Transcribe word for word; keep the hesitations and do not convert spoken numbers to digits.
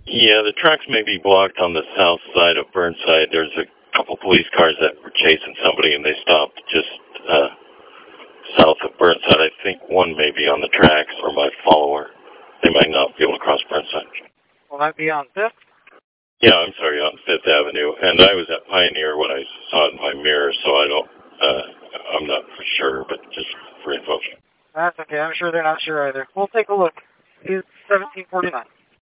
Yeah, the tracks may be blocked on the south side of Burnside. There's a couple police cars that were chasing somebody, and they stopped just uh, south of Burnside. I think one may be on the tracks or my follower. They might not be able to cross Burnside. Will that be on fifth? Yeah, I'm sorry, on fifth Avenue. And I was at Pioneer when I saw it in my mirror, so I don't, uh, I'm not for sure, but just for info. That's okay. I'm sure they're not sure either. We'll take a look. It's seventeen forty-nine.